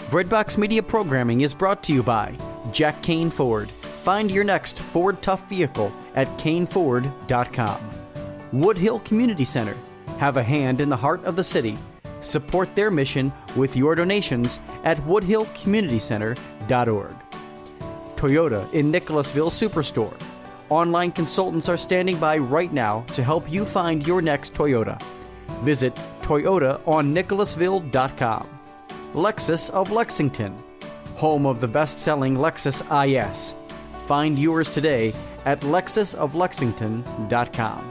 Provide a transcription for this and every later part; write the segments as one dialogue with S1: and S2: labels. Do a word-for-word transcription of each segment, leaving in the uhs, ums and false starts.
S1: Breadbox Media programming is brought to you by Jack Kane Ford. Find your next Ford Tough vehicle at Kane Ford dot com. Woodhill Community Center. Have a hand in the heart of the city. Support their mission with your donations at woodhill community center dot org. Toyota in Nicholasville Superstore. Online consultants are standing by right now to help you find your next Toyota. Visit Toyota on Nicholasville dot com. Lexus of Lexington, home of the best-selling Lexus I S. Find yours today at lexus of lexington dot com.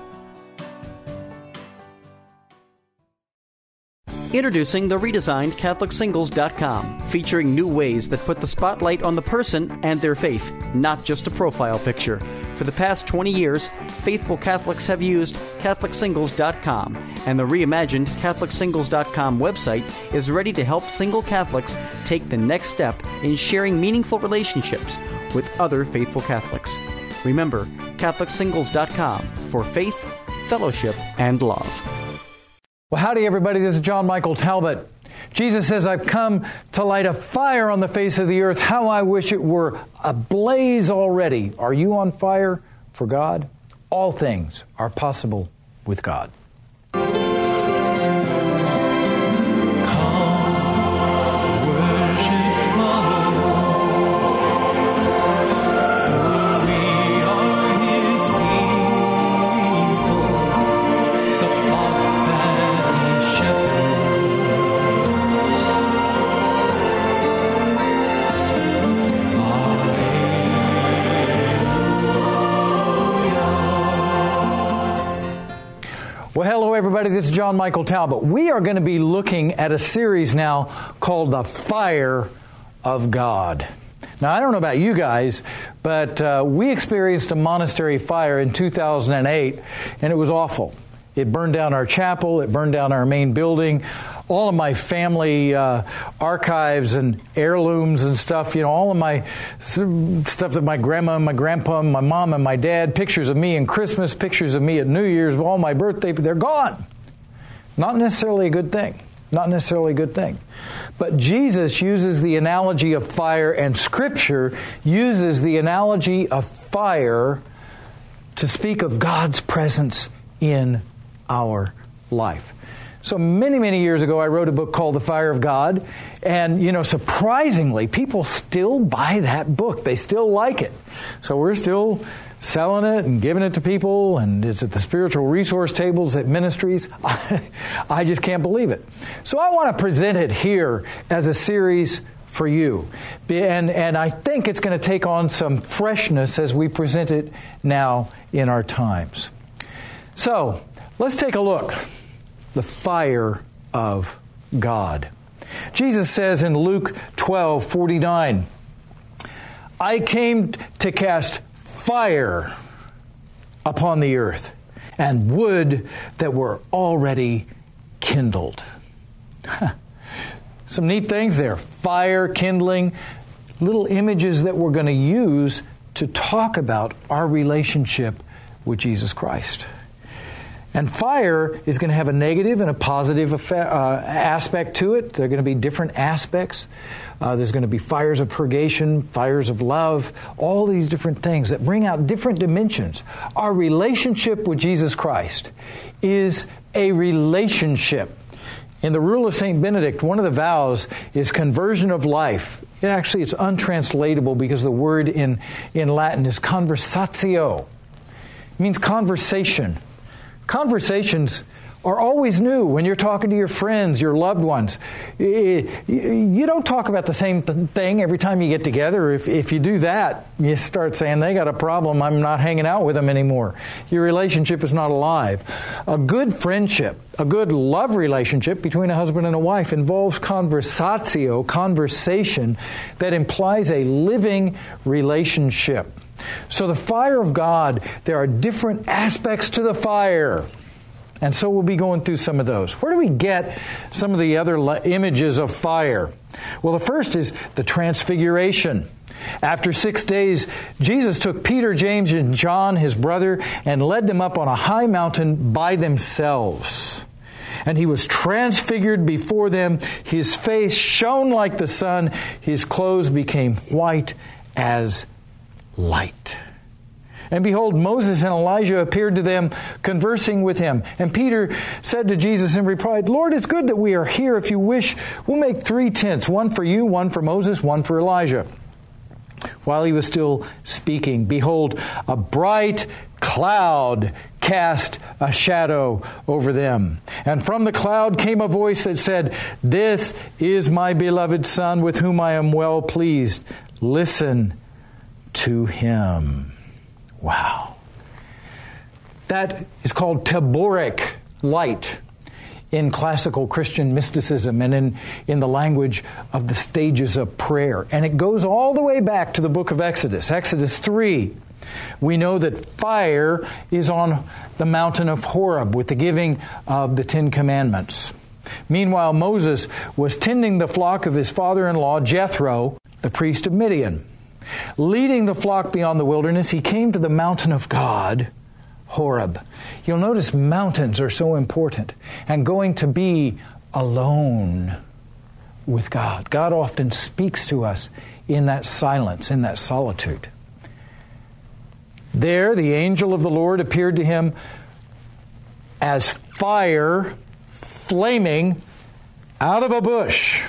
S1: Introducing the redesigned Catholic Singles dot com, featuring new ways that put the spotlight on the person and their faith, not just a profile picture. For the past twenty years, faithful Catholics have used Catholic Singles dot com, and the reimagined Catholic Singles dot com website is ready to help single Catholics take the next step in sharing meaningful relationships with other faithful Catholics. Remember, Catholic Singles dot com for faith, fellowship, and love.
S2: Well, howdy, everybody. This is John Michael Talbot. Jesus says, I've come to light a fire on the face of the earth. How I wish it were ablaze already. Are you on fire for God? All things are possible with God. Well, hello, everybody. This is John Michael Talbot. We are going to be looking at a series now called The Fire of God. Now, I don't know about you guys, but uh, we experienced a monastery fire in two thousand eight, and it was awful. It burned down our chapel. It burned down our main building. All of my family uh, archives and heirlooms and stuff, you know, all of my stuff that my grandma and my grandpa and my mom and my dad, pictures of me in Christmas, pictures of me at New Year's, all my birthday, they're gone. Not necessarily a good thing. Not necessarily a good thing. But Jesus uses the analogy of fire, and Scripture uses the analogy of fire to speak of God's presence in our life. So many, many years ago, I wrote a book called The Fire of God. And, you know, surprisingly, people still buy that book. They still like it. So we're still selling it and giving it to people. And it's at the spiritual resource tables at ministries. I just can't believe it. So I want to present it here as a series for you. And, and I think it's going to take on some freshness as we present it now in our times. So let's take a look. The fire of God. Jesus says in Luke twelve forty-nine, I came to cast fire upon the earth, and wood that were already kindled. Some neat things there. Fire, kindling, little images that we're going to use to talk about our relationship with Jesus Christ. And fire is going to have a negative and a positive effect, uh, aspect to it. There are going to be different aspects. Uh, there's going to be fires of purgation, fires of love, all these different things that bring out different dimensions. Our relationship with Jesus Christ is a relationship. In the Rule of Saint Benedict, one of the vows is conversion of life. It actually, it's untranslatable because the word in, in Latin is conversatio. It means conversation. Conversations are always new when you're talking to your friends, your loved ones. You don't talk about the same thing every time you get together. If, if you do that, you start saying, they got a problem, I'm not hanging out with them anymore. Your relationship is not alive. A good friendship, a good love relationship between a husband and a wife involves conversatio, conversation that implies a living relationship. So the fire of God, there are different aspects to the fire. And so we'll be going through some of those. Where do we get some of the other images of fire? Well, the first is the transfiguration. After six days, Jesus took Peter, James, and John, his brother, and led them up on a high mountain by themselves. And he was transfigured before them. His face shone like the sun. His clothes became white as light. And behold, Moses and Elijah appeared to them, conversing with him. And Peter said to Jesus and replied, Lord, it's good that we are here. If you wish, we'll make three tents, one for you, one for Moses, one for Elijah. While he was still speaking, behold, a bright cloud cast a shadow over them. And from the cloud came a voice that said, This is my beloved Son, with whom I am well pleased. Listen to him. Wow. That is called Taboric light in classical Christian mysticism and in, in the language of the stages of prayer. And it goes all the way back to the book of Exodus, Exodus three. We know that fire is on the mountain of Horeb with the giving of the Ten Commandments. Meanwhile, Moses was tending the flock of his father-in-law, Jethro, the priest of Midian. Leading the flock beyond the wilderness, he came to the mountain of God, Horeb. You'll notice mountains are so important. And going to be alone with God. God often speaks to us in that silence, in that solitude. There, the angel of the Lord appeared to him as fire flaming out of a bush.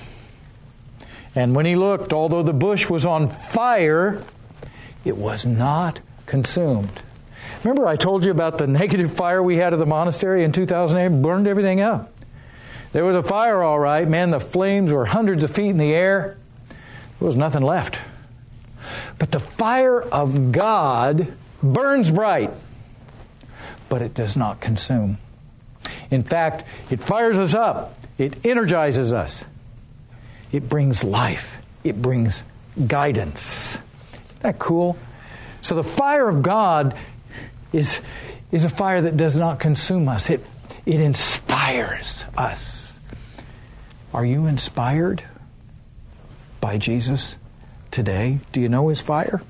S2: And when he looked, although the bush was on fire, it was not consumed. Remember I told you about the negative fire we had at the monastery in two thousand eight? Burned everything up. There was a fire, all right. Man, the flames were hundreds of feet in the air. There was nothing left. But the fire of God burns bright, but it does not consume. In fact, it fires us up. It energizes us. It brings life. It brings guidance. Isn't that cool? So the fire of God is, is a fire that does not consume us. It, it inspires us. Are you inspired by Jesus today? Do you know his fire?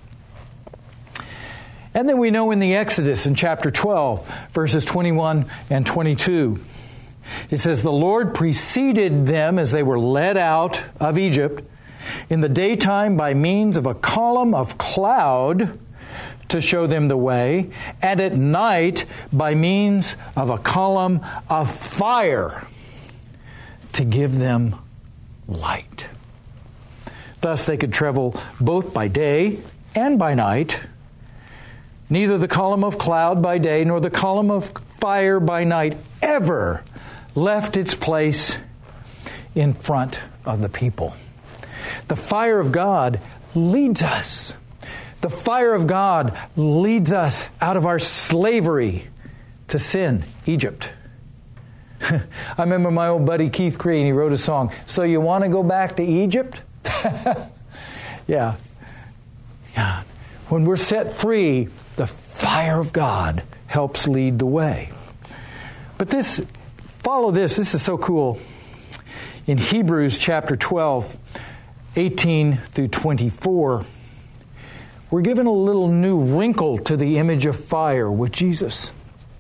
S2: And then we know in the Exodus in chapter twelve, verses twenty-one and twenty-two, it says, The Lord preceded them as they were led out of Egypt in the daytime by means of a column of cloud to show them the way, and at night by means of a column of fire to give them light. Thus they could travel both by day and by night. Neither the column of cloud by day nor the column of fire by night ever left its place in front of the people. The fire of God leads us. The fire of God leads us out of our slavery to sin, Egypt. I remember my old buddy Keith Green, he wrote a song, So You Want to Go Back to Egypt? yeah. Yeah. When we're set free, the fire of God helps lead the way. But this, follow this, this is so cool. In Hebrews chapter twelve, eighteen through twenty-four, we're given a little new wrinkle to the image of fire with Jesus.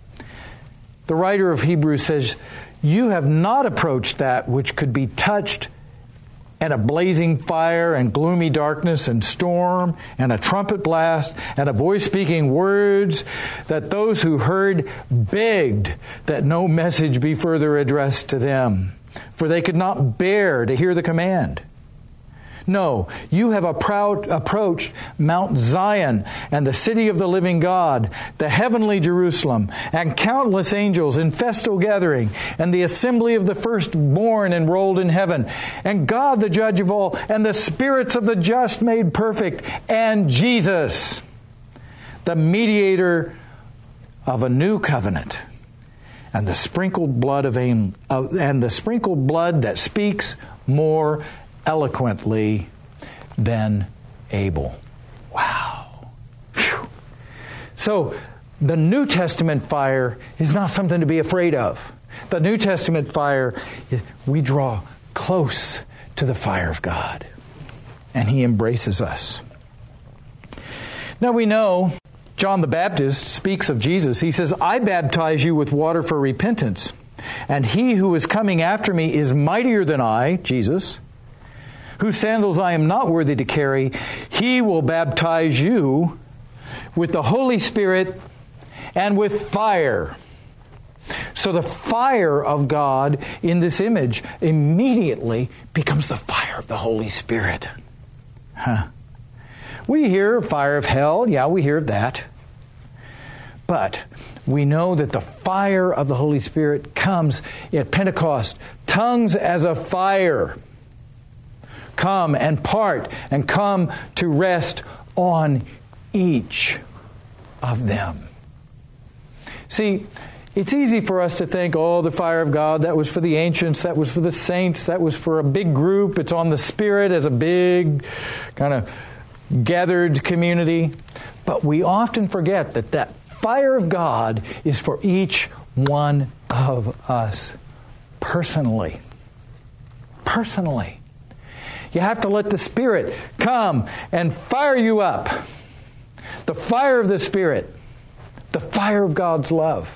S2: The writer of Hebrews says, You have not approached that which could be touched, and a blazing fire and gloomy darkness and storm and a trumpet blast and a voice speaking words that those who heard begged that no message be further addressed to them, for they could not bear to hear the command. No, you have approached Mount Zion and the city of the living God, the heavenly Jerusalem, and countless angels in festal gathering, and the assembly of the firstborn enrolled in heaven, and God the judge of all, and the spirits of the just made perfect, and Jesus, the mediator of a new covenant, and the sprinkled blood of and the sprinkled blood that speaks more eloquently than Abel. Wow. Whew. So the New Testament fire is not something to be afraid of. The New Testament fire, we draw close to the fire of God, and he embraces us. Now we know John the Baptist speaks of Jesus. He says, I baptize you with water for repentance, And he who is coming after me is mightier than I, Jesus, whose sandals I am not worthy to carry. He will baptize you with the Holy Spirit and with fire. So the fire of God in this image immediately becomes the fire of the Holy Spirit. Huh. We hear fire of hell. Yeah, we hear of that. But we know that the fire of the Holy Spirit comes at Pentecost. Tongues as a fire come and part and come to rest on each of them. See, it's easy for us to think, oh, the fire of God, that was for the ancients, that was for the saints, that was for a big group. It's on the Spirit as a big kind of gathered community. But we often forget that that fire of God is for each one of us personally. Personally. You have to let the Spirit come and fire you up. The fire of the Spirit. The fire of God's love.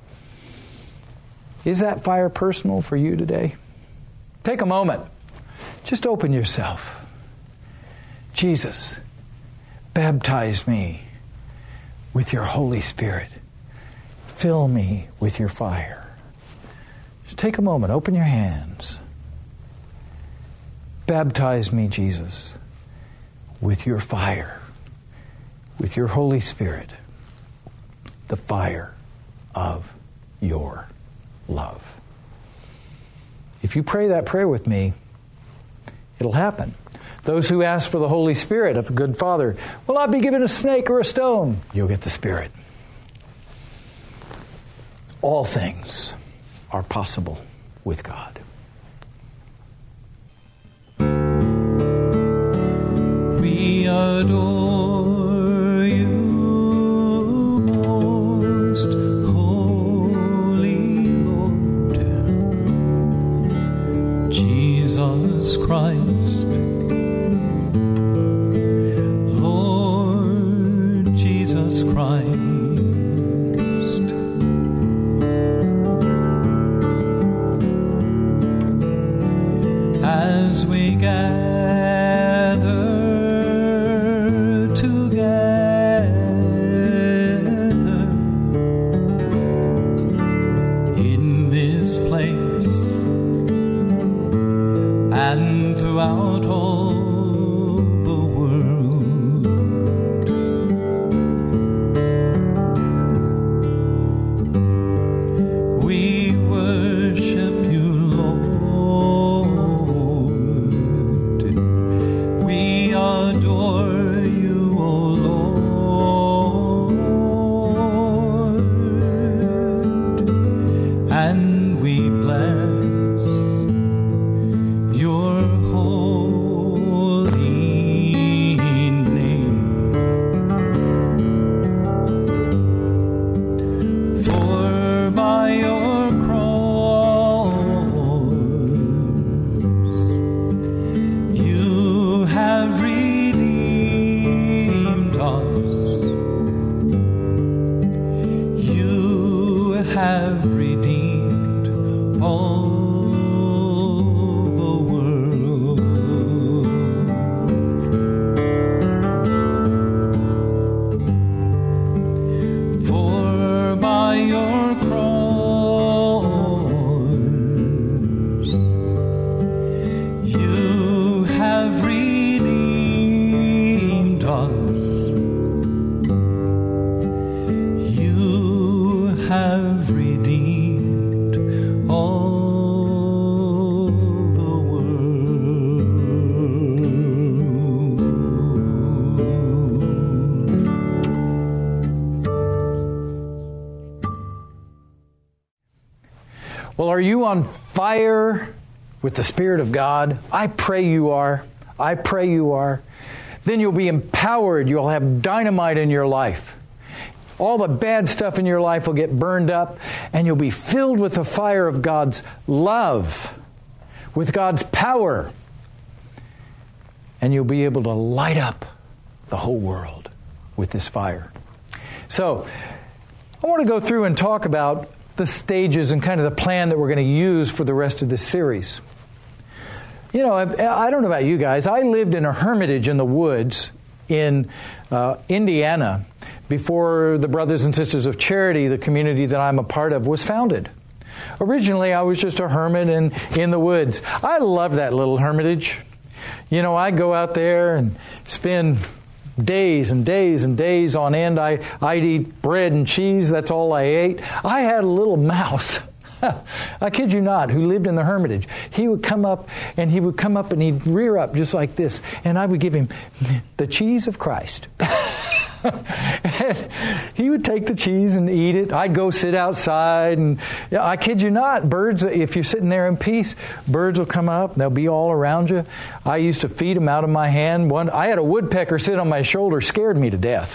S2: Is that fire personal for you today? Take a moment. Just open yourself. Jesus, baptize me with your Holy Spirit. Fill me with your fire. Just take a moment. Open your hands. Baptize me, Jesus, with your fire, with your Holy Spirit, the fire of your love. If you pray that prayer with me, it'll happen. Those who ask for the Holy Spirit of the good Father will not be given a snake or a stone. You'll get the Spirit. All things are possible with God.
S3: We adore you, most holy Lord, Jesus Christ, Lord Jesus Christ. As we gather and throughout all the world, we worship you, Lord. We adore you, O Lord, and we bless your holy name. For by your cross you have redeemed us. You have redeemed all have redeemed all the world.
S2: Well, are you on fire with the Spirit of God? I pray you are. I pray you are. Then you'll be empowered. You'll have dynamite in your life. All the bad stuff in your life will get burned up, and you'll be filled with the fire of God's love, with God's power, and you'll be able to light up the whole world with this fire. So, I want to go through and talk about the the stages and kind of the plan that we're going to use for the rest of this series. You know, I, I don't know about you guys. I lived in a hermitage in the woods in uh, Indiana before the Brothers and Sisters of Charity, the community that I'm a part of, was founded. Originally, I was just a hermit in, in the woods. I love that little hermitage. You know, I go out there and spend days and days and days on end. I, I'd eat bread and cheese. That's all I ate. I had a little mouse. I kid you not, who lived in the hermitage. He would come up and he would come up and he'd rear up just like this. And I would give him the cheese of Christ. And he would take the cheese and eat it. I'd go sit outside, and I kid you not, birds, if you're sitting there in peace, birds will come up, they'll be all around you. I used to feed them out of my hand. One, I had a woodpecker sit on my shoulder, scared me to death.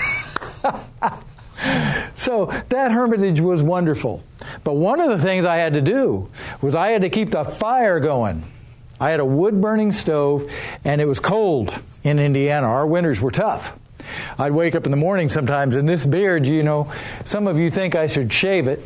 S2: So that hermitage was wonderful. But one of the things I had to do was I had to keep the fire going. I had a wood-burning stove, and it was cold in Indiana. Our winters were tough. I'd wake up in the morning sometimes, and this beard, you know, some of you think I should shave it.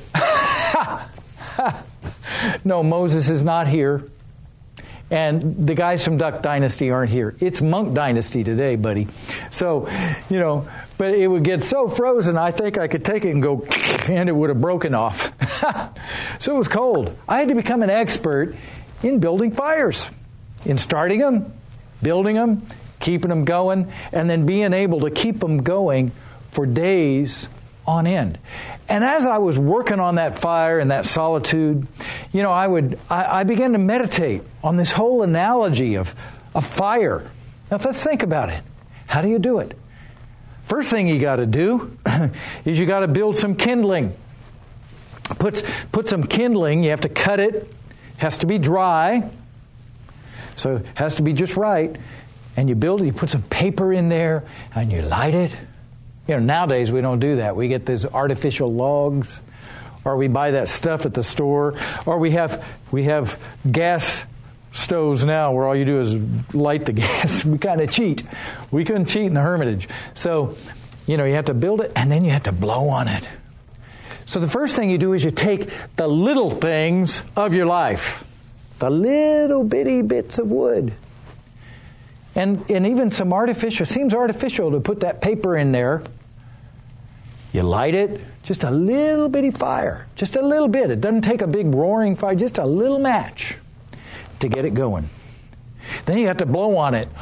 S2: No, Moses is not here. And the guys from Duck Dynasty aren't here. It's Monk Dynasty today, buddy. So, you know, but it would get so frozen, I think I could take it and go, and it would have broken off. So it was cold. I had to become an expert in building fires, in starting them, building them, keeping them going, and then being able to keep them going for days on end. And as I was working on that fire and that solitude, you know, I would I, I began to meditate on this whole analogy of, of fire. Now let's think about it. How do you do it? First thing you got to do is you got to build some kindling. Put, put some kindling, you have to cut it. It has to be dry. So it has to be just right. And you build it, you put some paper in there, and you light it. You know, nowadays we don't do that. We get those artificial logs, or we buy that stuff at the store, or we have we have gas stoves now where all you do is light the gas. We kind of cheat. We couldn't cheat in the hermitage. So, you know, you have to build it, and then you have to blow on it. So the first thing you do is you take the little things of your life, the little bitty bits of wood, And and even some artificial, seems artificial to put that paper in there. You light it, just a little bitty fire, just a little bit. It doesn't take a big roaring fire, just a little match to get it going. Then you have to blow on it.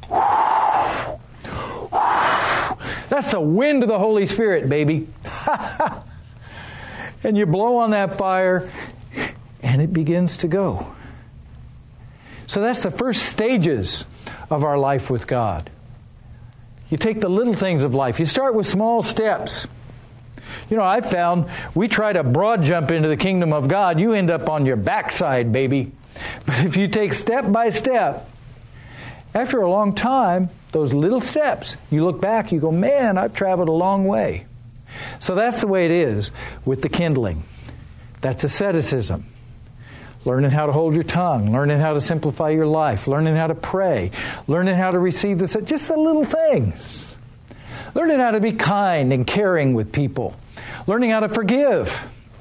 S2: That's the wind of the Holy Spirit, baby. And you blow on that fire, and it begins to go. So that's the first stages of our life with God. You take the little things of life. You start with small steps. You know, I've found we try to broad jump into the kingdom of God, you end up on your backside, baby. But if you take step by step, after a long time, those little steps, you look back, you go, man, I've traveled a long way. So that's the way it is with the kindling. That's asceticism. Learning how to hold your tongue, learning how to simplify your life, learning how to pray, learning how to receive the, just the little things. Learning how to be kind and caring with people. Learning how to forgive.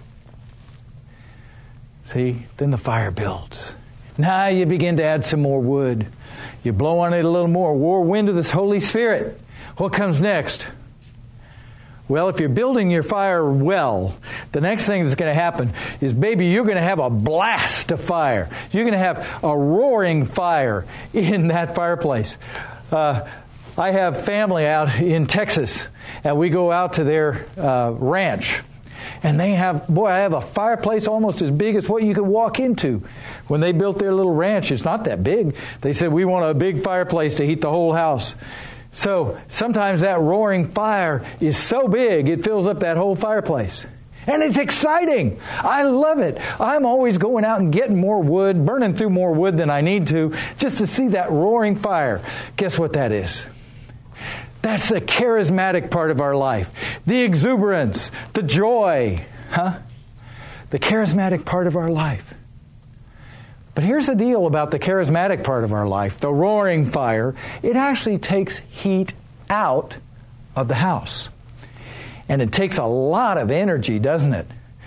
S2: See, then the fire builds. Now you begin to add some more wood. You blow on it a little more. War wind of this Holy Spirit. What comes next? Well, if you're building your fire well, the next thing that's going to happen is, baby, you're going to have a blast of fire. You're going to have a roaring fire in that fireplace. Uh, I have family out in Texas, and we go out to their uh, ranch. And they have, boy, I have a fireplace almost as big as what you could walk into. When they built their little ranch, it's not that big. They said, we want a big fireplace to heat the whole house. So sometimes that roaring fire is so big, it fills up that whole fireplace. And it's exciting. I love it. I'm always going out and getting more wood, burning through more wood than I need to, just to see that roaring fire. Guess what that is? That's the charismatic part of our life. The exuberance, the joy, huh? The charismatic part of our life. But here's the deal about the charismatic part of our life, the roaring fire. It actually takes heat out of the house. And it takes a lot of energy, doesn't it?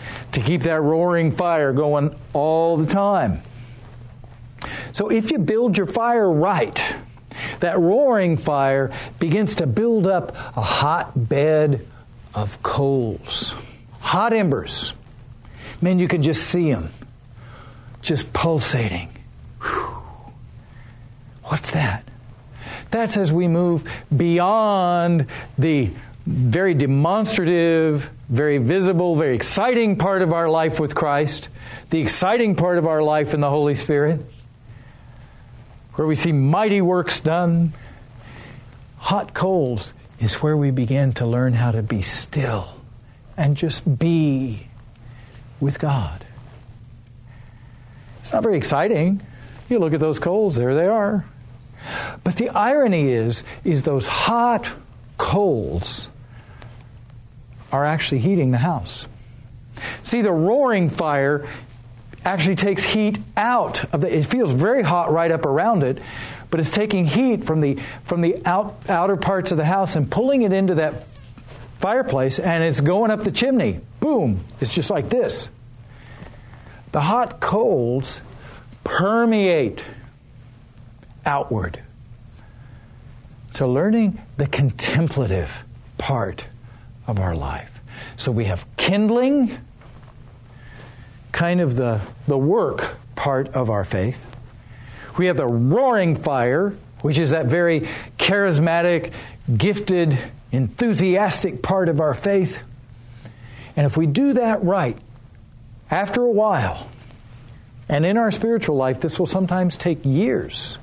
S2: to keep that roaring fire going all the time. So if you build your fire right, that roaring fire begins to build up a hot bed of coals, hot embers. Man, you can just see them, just pulsating. Whew. What's that? That's as we move beyond the very demonstrative, very visible, very exciting part of our life with Christ, the exciting part of our life in the Holy Spirit, where we see mighty works done. Hot coals is where we begin to learn how to be still and just be with God. It's not very exciting. You look at those coals, there they are. But the irony is, is those hot coals are actually heating the house. See, the roaring fire actually takes heat out of the, it feels very hot right up around it, but it's taking heat from the from the out, outer parts of the house and pulling it into that fireplace, and it's going up the chimney. Boom! It's just like this. The hot coals permeate outward. So learning the contemplative part of our life. So we have kindling, kind of the, the work part of our faith. We have the roaring fire, which is that very charismatic, gifted, enthusiastic part of our faith. And if we do that right, after a while, and in our spiritual life, this will sometimes take years,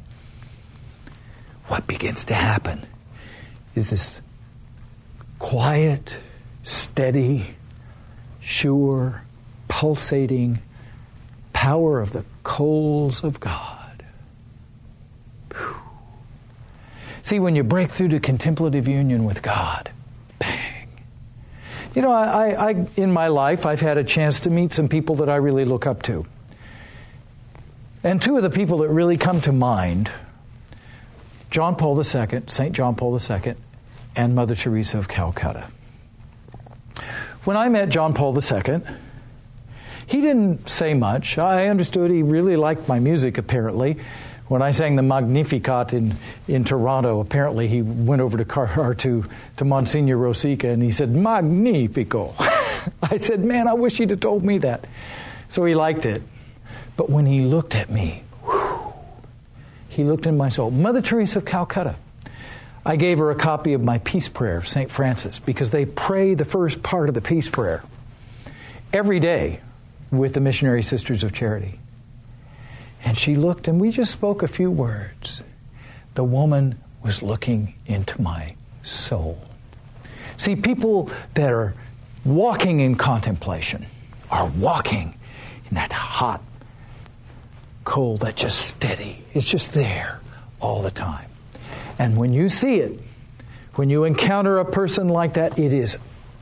S2: what begins to happen is this quiet, steady, sure, pulsating power of the coals of God. Whew. See, when you break through to contemplative union with God, bang. You know, I, I, in my life, I've had a chance to meet some people that I really look up to. And two of the people that really come to mind, John Paul the Second, Saint John Paul the Second, and Mother Teresa of Calcutta. When I met John Paul the Second, he didn't say much. I understood he really liked my music, apparently. When I sang the Magnificat in, in Toronto, apparently he went over to Car- to, to Monsignor Rosica and he said, Magnifico. I said, man, I wish he'd have told me that. So he liked it. But when he looked at me, whew, he looked in my soul. Mother Teresa of Calcutta. I gave her a copy of my peace prayer, Saint Francis, because they pray the first part of the peace prayer every day with the Missionary Sisters of Charity. And she looked, and we just spoke a few words. The woman was looking into my soul. See, people that are walking in contemplation are walking in that hot coal that's just steady. It's just there all the time. And when you see it, when you encounter a person like that, it is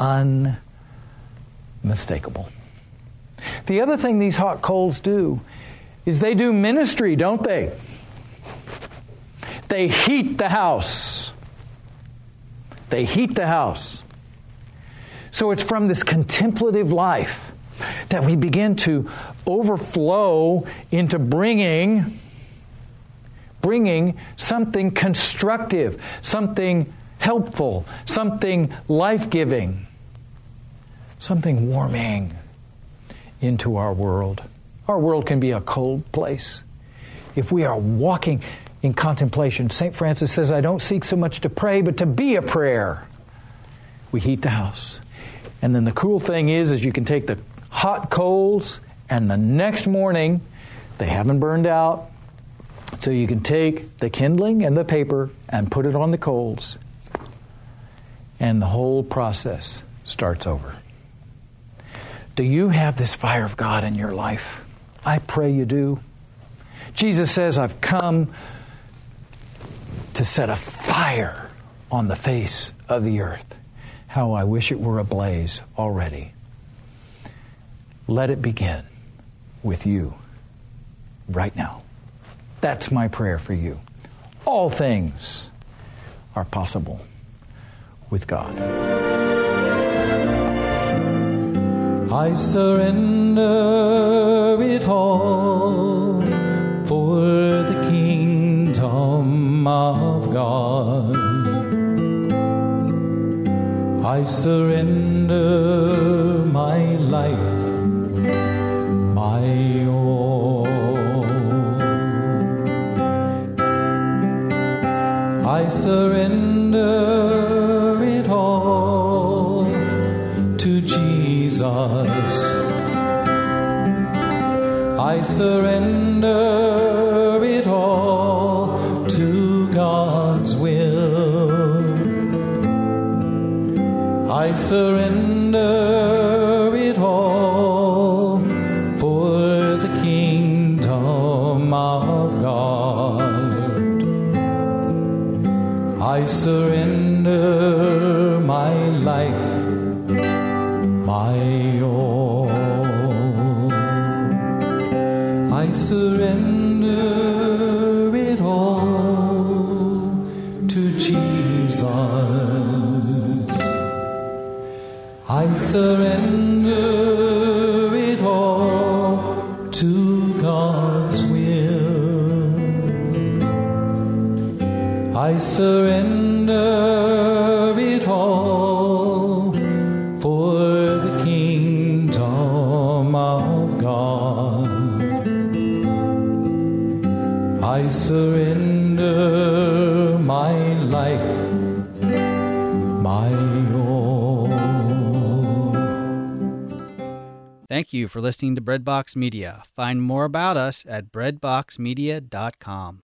S2: unmistakable. The other thing these hot coals do is they do ministry, don't they? They heat the house. They heat the house. So it's from this contemplative life that we begin to overflow into bringing, bringing something constructive, something helpful, something life-giving, something warming into our world. Our world can be a cold place. If we are walking in contemplation, Saint Francis says, I don't seek so much to pray, but to be a prayer. We heat the house. And then the cool thing is, is you can take the hot coals, and the next morning, they haven't burned out, so you can take the kindling and the paper and put it on the coals, and the whole process starts over. Do you have this fire of God in your life? I pray you do. Jesus says, I've come to set a fire on the face of the earth. How I wish it were ablaze already. Let it begin with you right now. That's my prayer for you. All things are possible with God.
S3: I surrender it all for the kingdom of God. I surrender my life, my all. I surrender it all to Jesus. I surrender it all to God's will. I surrender it all for the kingdom of God. I surrender my life, my all. I surrender it all to Jesus. I surrender it all to God's will. I surrender it all for the kingdom of God. I surrender my life, my all.
S4: Thank you for listening to Breadbox Media. Find more about us at breadbox media dot com.